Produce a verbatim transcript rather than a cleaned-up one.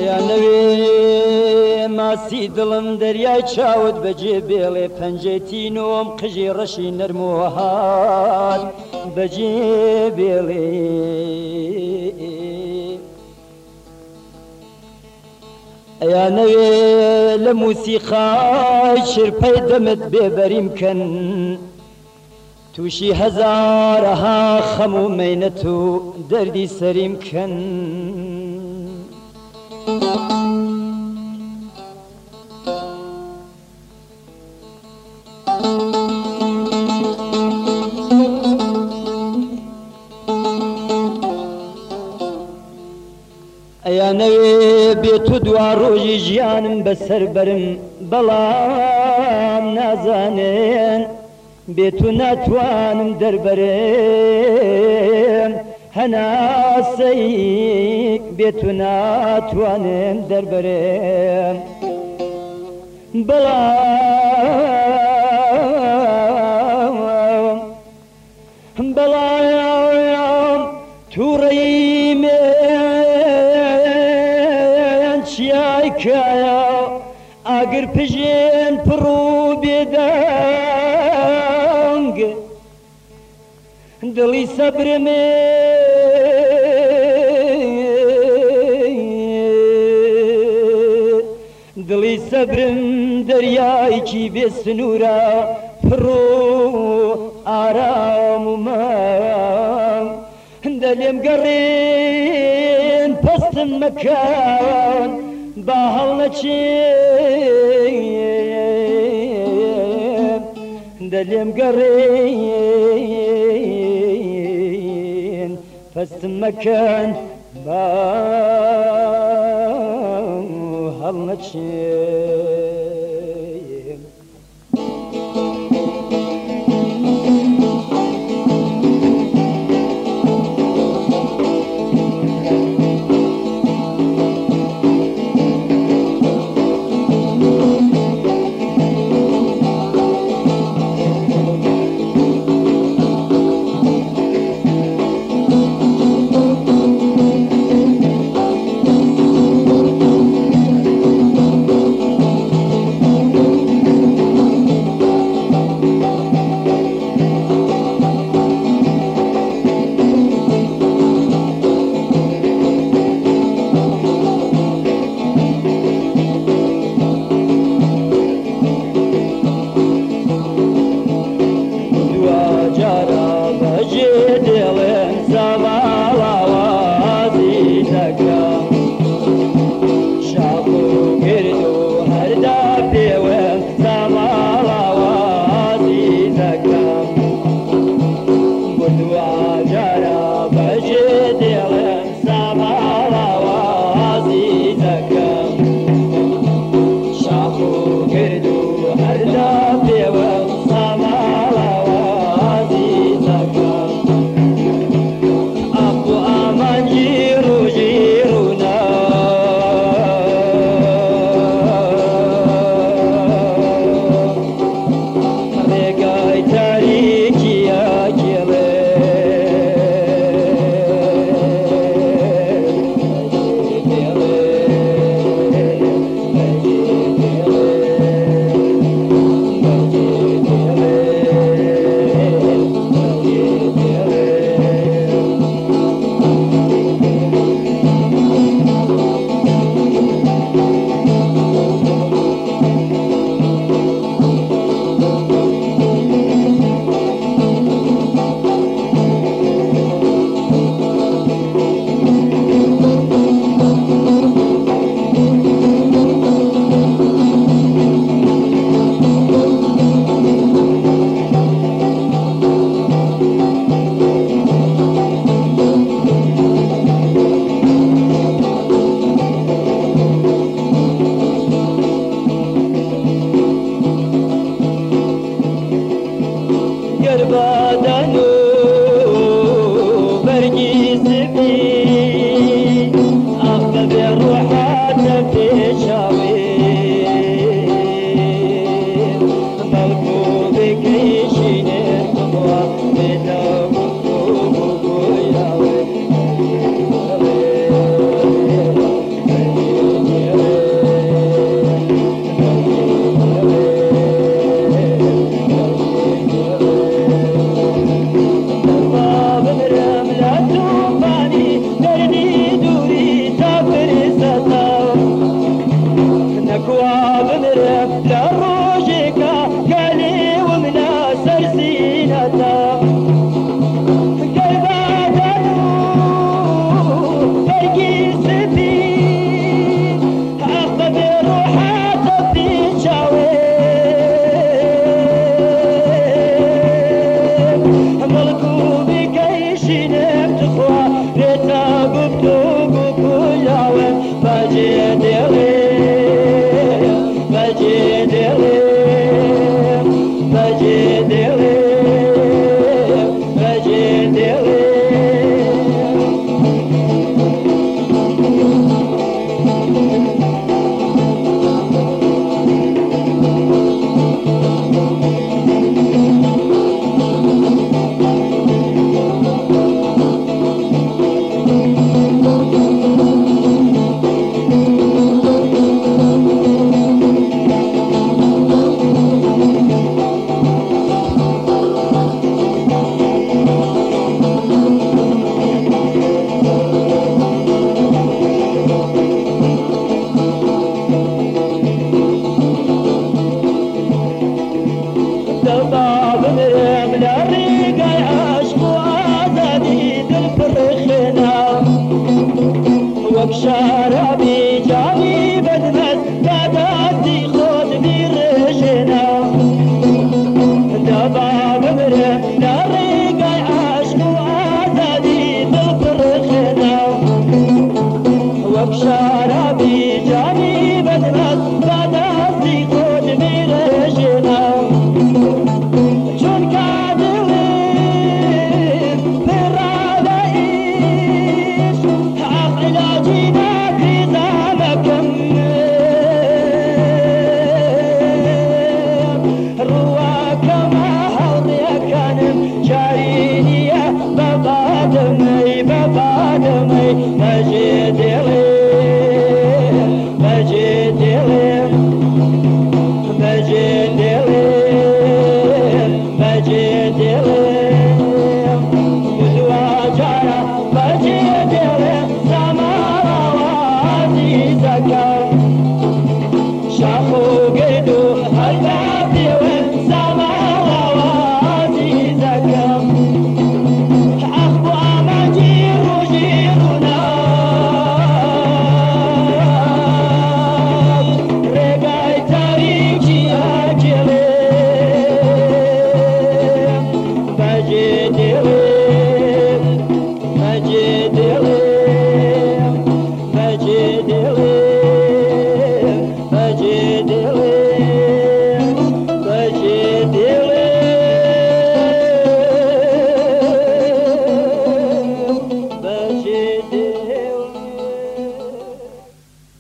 ئەیا نەوێ ماسی دڵم دەریای چاوت بەجێ بێڵێ پەنجەتی نۆم قژی ڕەشی نەرمۆهات بەجێ بێڵێ ئەیا نەوێ لە موسیقای شرپەی دەمت بێبەریم کەن تووشی هەزارەها خەم و مەینەت و دەردی سەریم کەن ئەیا نەوێ بێت و دوا ڕۆژی ژیانم بەسەر بەرم بەڵام نازانێن بێت و ناتوانم دەربەرم هەناسەی بێت و ناتوانم دەربەرم بەڵام بەڵام تووڕەی من چیای کایە ئاگر پژێن پڕ و بێدەنگ دڵی سەبرمێ دڵی سەبرم دەریایکی بێ سنوورە پڕ و ئارام و مەنگ هەندە لێم گەڕێن پەستم مەکەن با هەڵ نەچێن هەندە لێم گەڕێن پەستم مەکەن با هەڵ نەچێن وەک شارابی جانی بەدمەست بەدەستی خۆت بیڕژێنە دەبا بمرە لە ڕێگای عاشق و ئازادی دڵ پڕخێنە وەک شارابی جانی بەدمەست بەدەستی خۆت بیڕژێنە چونکە Najid